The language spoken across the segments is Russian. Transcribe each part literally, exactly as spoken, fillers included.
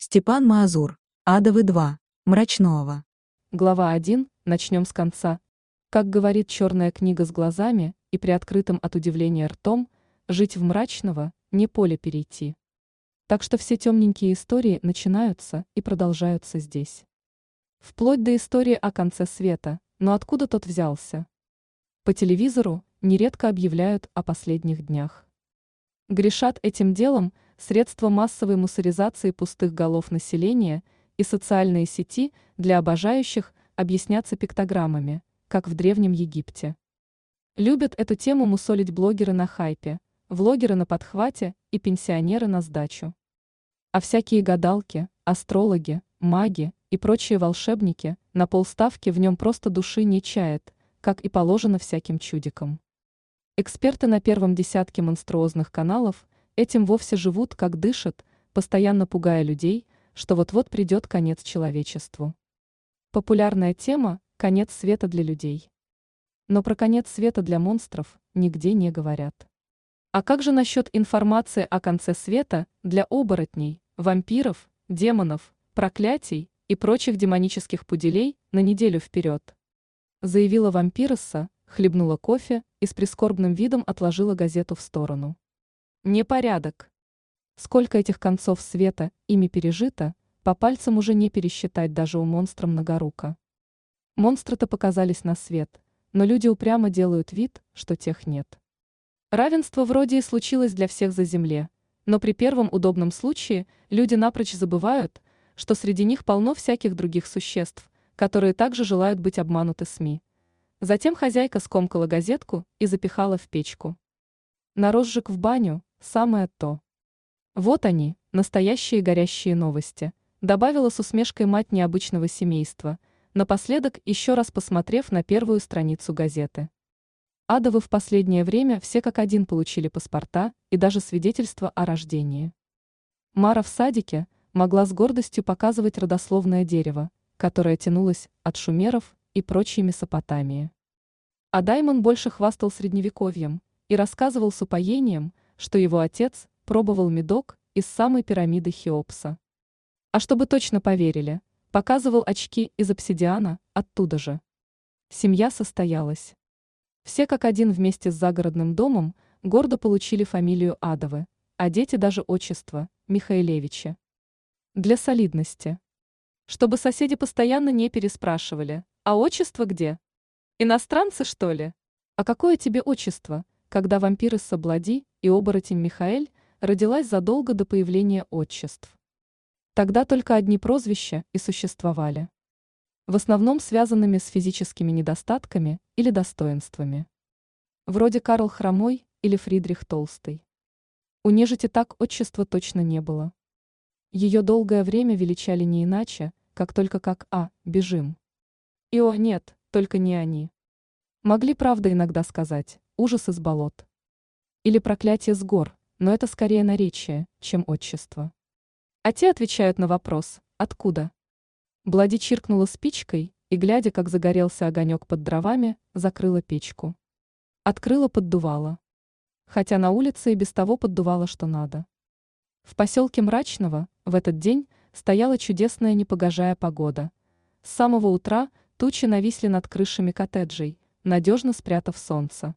Степан Маазур. Адовы два. Мрачного. Глава один. Начнем с конца. Как говорит черная книга с глазами и приоткрытым от удивления ртом, жить в мрачного, не поле перейти. Так что все темненькие истории начинаются и продолжаются здесь. Вплоть до истории о конце света, но откуда тот взялся? По телевизору нередко объявляют о последних днях. Грешат этим делом средства массовой мусоризации пустых голов населения и социальные сети для обожающих объясняться пиктограммами, как в Древнем Египте. Любят эту тему мусолить блогеры на хайпе, влогеры на подхвате и пенсионеры на сдачу. А всякие гадалки, астрологи, маги и прочие волшебники на полставки в нем просто души не чают, как и положено всяким чудикам. Эксперты на первом десятке монструозных каналов этим вовсе живут, как дышат, постоянно пугая людей, что вот-вот придет конец человечеству. Популярная тема – конец света для людей. Но про конец света для монстров нигде не говорят. А как же насчет информации о конце света для оборотней, вампиров, демонов, проклятий и прочих демонических пуделей на неделю вперед? Заявила вампиресса, хлебнула кофе и с прискорбным видом отложила газету в сторону. Непорядок. Сколько этих концов света ими пережито, по пальцам уже не пересчитать даже у монстра многорука. Монстры-то показались на свет, но люди упрямо делают вид, что тех нет. Равенство вроде и случилось для всех за земле, но при первом удобном случае люди напрочь забывают, что среди них полно всяких других существ, которые также желают быть обмануты СМИ. Затем хозяйка скомкала газетку и запихала в печку. На розжиг в баню – самое то. Вот они, настоящие горящие новости, добавила с усмешкой мать необычного семейства, напоследок еще раз посмотрев на первую страницу газеты. Адовы в последнее время все как один получили паспорта и даже свидетельство о рождении. Мара в садике могла с гордостью показывать родословное дерево, которое тянулось от шумеров и прочей Месопотамии. А Даймон больше хвастал средневековьем и рассказывал с упоением, что его отец пробовал медок из самой пирамиды Хеопса. А чтобы точно поверили, показывал очки из обсидиана оттуда же. Семья состоялась. Все как один вместе с загородным домом гордо получили фамилию Адовы, а дети даже отчество – Михаилевичи. Для солидности. Чтобы соседи постоянно не переспрашивали, а отчество где? Иностранцы, что ли? А какое тебе отчество, когда вампиресса Блади и оборотень Михаэль родилась задолго до появления отчеств? Тогда только одни прозвища и существовали. В основном связанными с физическими недостатками или достоинствами. Вроде Карл Хромой или Фридрих Толстый. У нежити так отчества точно не было. Ее долгое время величали не иначе, как только как «А, бежим». И о, нет, только не они. Могли, правда, иногда сказать «ужас из болот». Или проклятие с гор, но это скорее наречие, чем отчество. А те отвечают на вопрос «откуда?». Блади чиркнула спичкой и, глядя, как загорелся огонек под дровами, закрыла печку. Открыла поддувало. Хотя на улице и без того поддувало что надо. В поселке Мрачного в этот день стояла чудесная непогожая погода. С самого утра тучи нависли над крышами коттеджей, надежно спрятав солнце.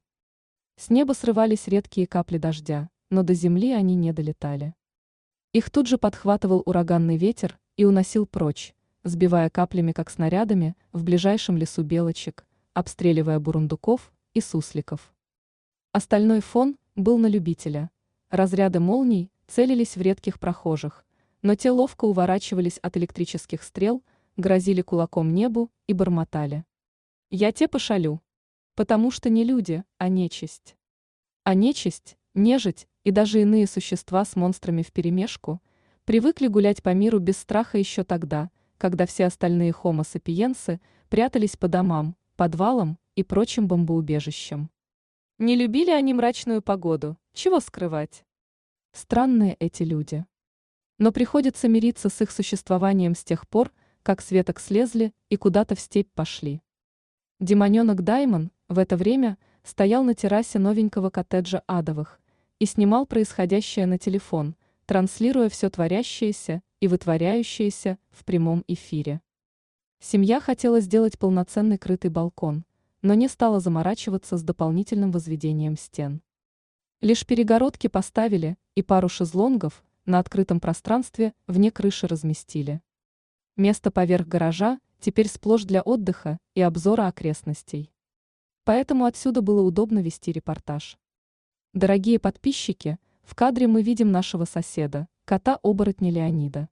С неба срывались редкие капли дождя, но до земли они не долетали. Их тут же подхватывал ураганный ветер и уносил прочь, сбивая каплями, как снарядами, в ближайшем лесу белочек, обстреливая бурундуков и сусликов. Остальной фон был на любителя. Разряды молний целились в редких прохожих, но те ловко уворачивались от электрических стрел, грозили кулаком небу и бормотали. «Я те пошалю, потому что не люди, а нечисть». А нечисть, нежить и даже иные существа с монстрами вперемешку привыкли гулять по миру без страха еще тогда, когда все остальные хомо сапиенсы прятались по домам, подвалам и прочим бомбоубежищам. Не любили они мрачную погоду, чего скрывать. Странные эти люди. Но приходится мириться с их существованием с тех пор, как с веток слезли и куда-то в степь пошли. Демоненок Даймон в это время стоял на террасе новенького коттеджа Адовых и снимал происходящее на телефон, транслируя все творящееся и вытворяющееся в прямом эфире. Семья хотела сделать полноценный крытый балкон, но не стала заморачиваться с дополнительным возведением стен. Лишь перегородки поставили и пару шезлонгов на открытом пространстве вне крыши разместили. Место поверх гаража теперь сплошь для отдыха и обзора окрестностей. Поэтому отсюда было удобно вести репортаж. Дорогие подписчики, в кадре мы видим нашего соседа, кота-оборотня Леонида.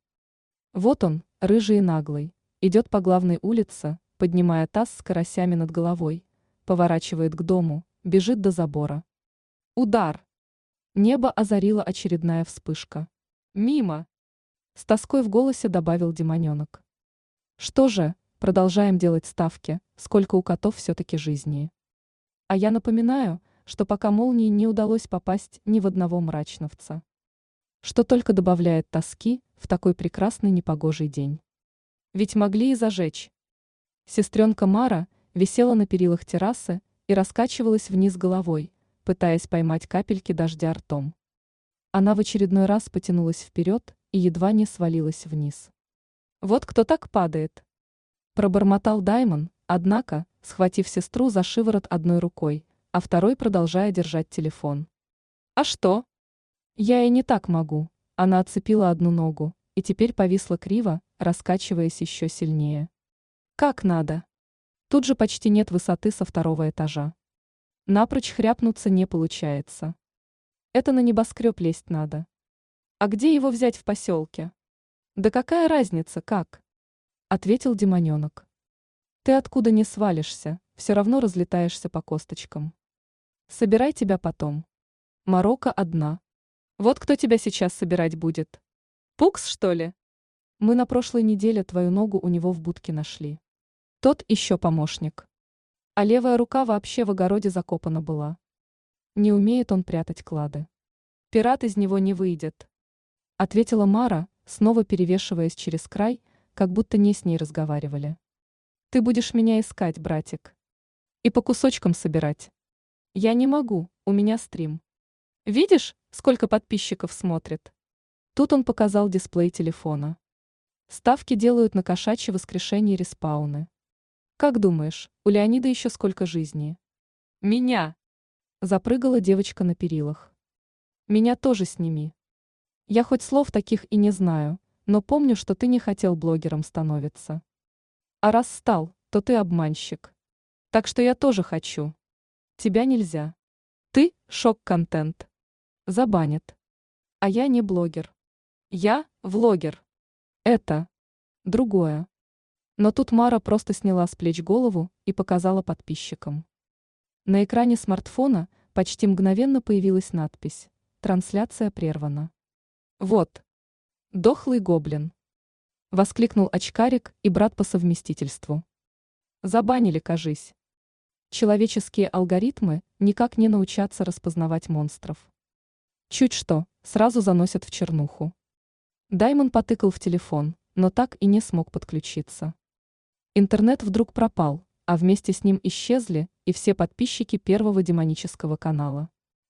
Вот он, рыжий и наглый, идет по главной улице, поднимая таз с карасями над головой, поворачивает к дому, бежит до забора. Удар! Небо озарила очередная вспышка. Мимо! С тоской в голосе добавил демоненок. Что же, продолжаем делать ставки, сколько у котов все-таки жизни. А я напоминаю, что пока молнии не удалось попасть ни в одного мрачновца. Что только добавляет тоски в такой прекрасный непогожий день. Ведь могли и зажечь. Сестренка Мара висела на перилах террасы и раскачивалась вниз головой, пытаясь поймать капельки дождя ртом. Она в очередной раз потянулась вперед и едва не свалилась вниз. Вот кто так падает. Пробормотал Даймон, однако, схватив сестру за шиворот одной рукой, а второй продолжая держать телефон. А что? Я и не так могу. Она отцепила одну ногу и теперь повисла криво, раскачиваясь еще сильнее. Как надо? Тут же почти нет высоты со второго этажа. Напрочь хряпнуться не получается. Это на небоскреб лезть надо. А где его взять в поселке? Да какая разница, как? Ответил демоненок. Ты откуда не свалишься, все равно разлетаешься по косточкам. Собирай тебя потом. Морока одна. Вот кто тебя сейчас собирать будет? Пукс, что ли? Мы на прошлой неделе твою ногу у него в будке нашли. Тот еще помощник. А левая рука вообще в огороде закопана была. Не умеет он прятать клады. Пират из него не выйдет. Ответила Мара, снова перевешиваясь через край, как будто не с ней разговаривали. Ты будешь меня искать, братик. И по кусочкам собирать. Я не могу, у меня стрим. Видишь, сколько подписчиков смотрит? Тут он показал дисплей телефона. Ставки делают на кошачье воскрешение респауны. Как думаешь, у Леонида еще сколько жизни? Меня! Запрыгала девочка на перилах. Меня тоже сними. Я хоть слов таких и не знаю, но помню, что ты не хотел блогером становиться. А раз стал, то ты обманщик. Так что я тоже хочу. Тебя нельзя. Ты – шок-контент. Забанят. А я не блогер. Я – влогер. Это другое. Но тут Мара просто сняла с плеч голову и показала подписчикам. На экране смартфона почти мгновенно появилась надпись «Трансляция прервана». Вот. Дохлый гоблин. Воскликнул очкарик и брат по совместительству. Забанили, кажись. Человеческие алгоритмы никак не научатся распознавать монстров. Чуть что, сразу заносят в чернуху. Даймон потыкал в телефон, но так и не смог подключиться. Интернет вдруг пропал, а вместе с ним исчезли и все подписчики первого демонического канала.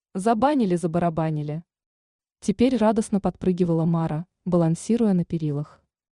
Забанили-забарабанили. Теперь радостно подпрыгивала Мара, балансируя на перилах.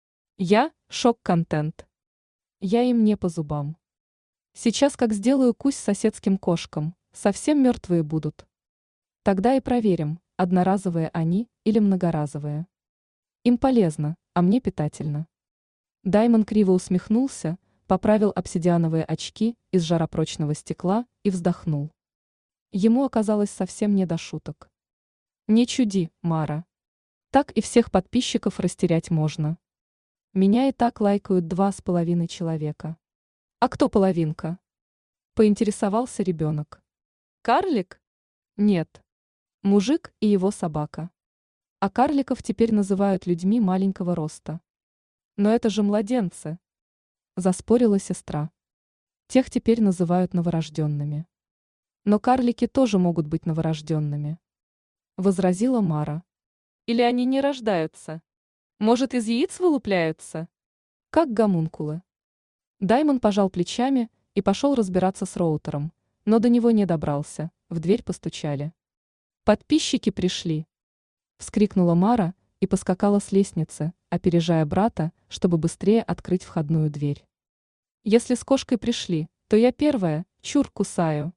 Я – шок-контент. Я им не по зубам. Сейчас как сделаю кусь соседским кошкам, совсем мертвые будут. Тогда и проверим, одноразовые они или многоразовые. Им полезно, а мне питательно. Даймон криво усмехнулся, поправил обсидиановые очки из жаропрочного стекла и вздохнул. Ему оказалось совсем не до шуток. Не чуди, Мара. Так и всех подписчиков растерять можно. Меня и так лайкают два с половиной человека. А кто половинка? Поинтересовался ребенок. Карлик? Нет. Мужик и его собака. А карликов теперь называют людьми маленького роста. Но это же младенцы. Заспорила сестра. Тех теперь называют новорожденными. Но карлики тоже могут быть новорожденными. Возразила Мара. Или они не рождаются? Может, из яиц вылупляются? Как гомункулы. Даймон пожал плечами и пошел разбираться с роутером, но до него не добрался, в дверь постучали. Подписчики пришли. Вскрикнула Мара и и поскакала с лестницы, опережая брата, чтобы быстрее открыть входную дверь. Если с кошкой пришли, то я первая, чур кусаю.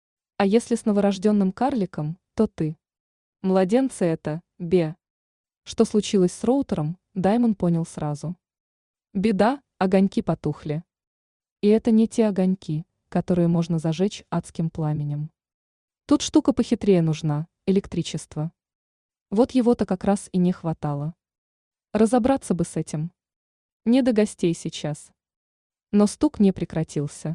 А если с новорожденным карликом, то ты. Младенцы это, бе. Что случилось с роутером, Даймон понял сразу. Беда, огоньки потухли. И это не те огоньки, которые можно зажечь адским пламенем. Тут штука похитрее нужна, электричество. Вот его-то как раз и не хватало. Разобраться бы с этим. Не до гостей сейчас. Но стук не прекратился.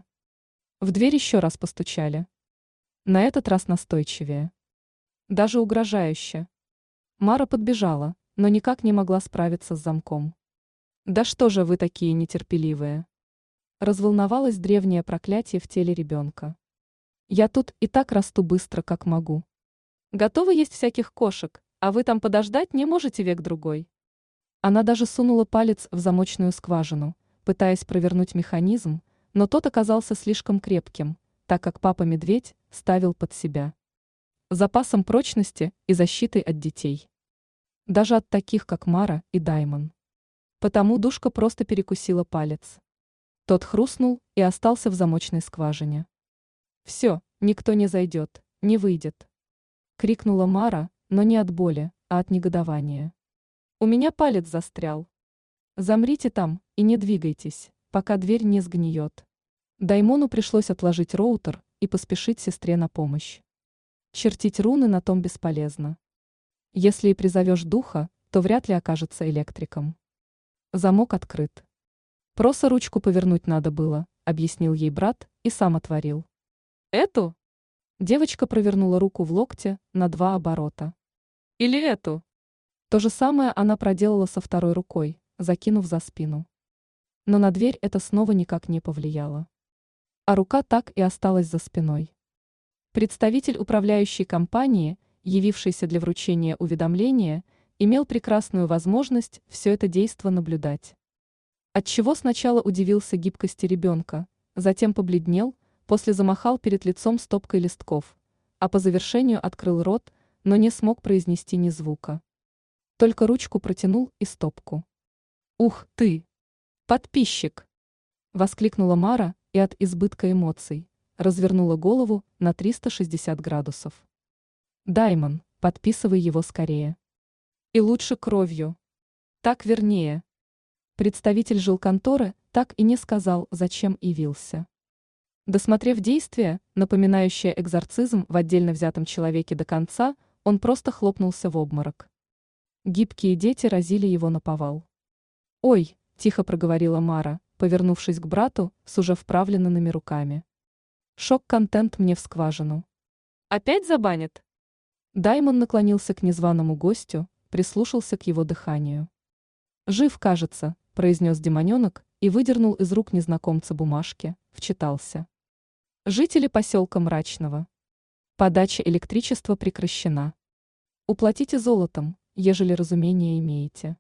В дверь еще раз постучали. На этот раз настойчивее. Даже угрожающе. Мара подбежала, но никак не могла справиться с замком. «Да что же вы такие нетерпеливые?» Разволновалось древнее проклятие в теле ребенка. «Я тут и так расту быстро, как могу. Готова есть всяких кошек, а вы там подождать не можете век-другой». Она даже сунула палец в замочную скважину, пытаясь провернуть механизм, но тот оказался слишком крепким, так как папа-медведь ставил под себя. Запасом прочности и защитой от детей. Даже от таких, как Мара и Даймон. Потому душка просто перекусила палец. Тот хрустнул и остался в замочной скважине. «Все, никто не зайдет, не выйдет», — крикнула Мара, но не от боли, а от негодования. «У меня палец застрял. Замрите там и не двигайтесь, пока дверь не сгниет». Даймону пришлось отложить роутер и поспешить сестре на помощь. Чертить руны на том бесполезно. Если и призовешь духа, то вряд ли окажется электриком. Замок открыт. Просто ручку повернуть надо было, объяснил ей брат и сам отворил. Эту? Девочка провернула руку в локте на два оборота. Или эту? То же самое она проделала со второй рукой, закинув за спину. Но на дверь это снова никак не повлияло. А рука так и осталась за спиной. Представитель управляющей компании, явившийся для вручения уведомления, имел прекрасную возможность все это действо наблюдать. Отчего сначала удивился гибкости ребенка, затем побледнел, после замахал перед лицом стопкой листков, а по завершению открыл рот, но не смог произнести ни звука. Только ручку протянул и стопку. «Ух ты! Подписчик!» — воскликнула Мара и от избытка эмоций развернула голову на триста шестьдесят градусов. «Даймон, подписывай его скорее. И лучше кровью. Так вернее». Представитель жилконторы так и не сказал, зачем явился. Досмотрев действие, напоминающее экзорцизм в отдельно взятом человеке до конца, он просто хлопнулся в обморок. Гибкие дети разили его наповал. «Ой», – тихо проговорила Мара, повернувшись к брату с уже вправленными руками. «Шок-контент мне в скважину». «Опять забанят?» Даймон наклонился к незваному гостю, прислушался к его дыханию. «Жив, кажется», – произнес демоненок и выдернул из рук незнакомца бумажки, вчитался. «Жители поселка Мрачного. Подача электричества прекращена. Уплатите золотом, ежели разумение имеете.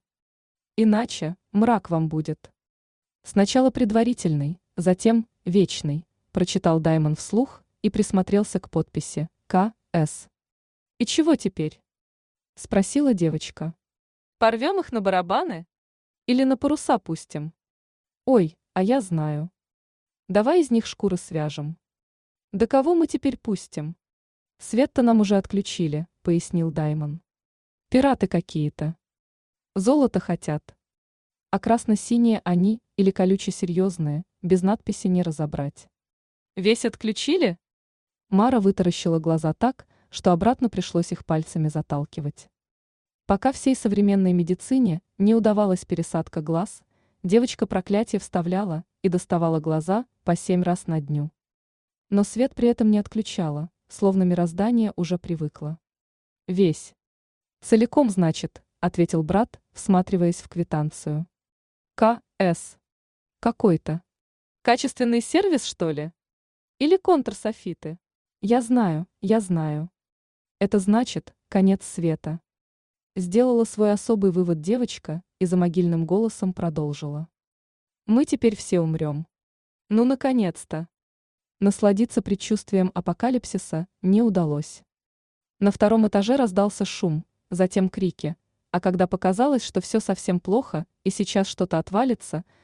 Иначе мрак вам будет. Сначала предварительный, затем вечный», – прочитал Даймон вслух и присмотрелся к подписи «К С». «И чего теперь?» – спросила девочка. «Порвем их на барабаны? Или на паруса пустим?» «Ой, а я знаю. Давай из них шкуры свяжем». «Да кого мы теперь пустим?» «Свет-то нам уже отключили», – пояснил Даймон. «Пираты какие-то. Золото хотят. А красно-синие они или колюче-серьезные, без надписи не разобрать». «Весь отключили?» Мара вытаращила глаза так, что обратно пришлось их пальцами заталкивать. Пока всей современной медицине не удавалась пересадка глаз, девочка проклятие вставляла и доставала глаза по семь раз на дню. Но свет при этом не отключала, словно мироздание уже привыкло. «Весь. Целиком, значит», — ответил брат, всматриваясь в квитанцию. «К С. Какой-то. Качественный сервис, что ли? Или контрсофиты? Я знаю, я знаю. Это значит, конец света». Сделала свой особый вывод девочка и за могильным голосом продолжила. «Мы теперь все умрем. Ну, наконец-то!» Насладиться предчувствием апокалипсиса не удалось. На втором этаже раздался шум, затем крики, А когда показалось, что все совсем плохо и сейчас что-то отвалится,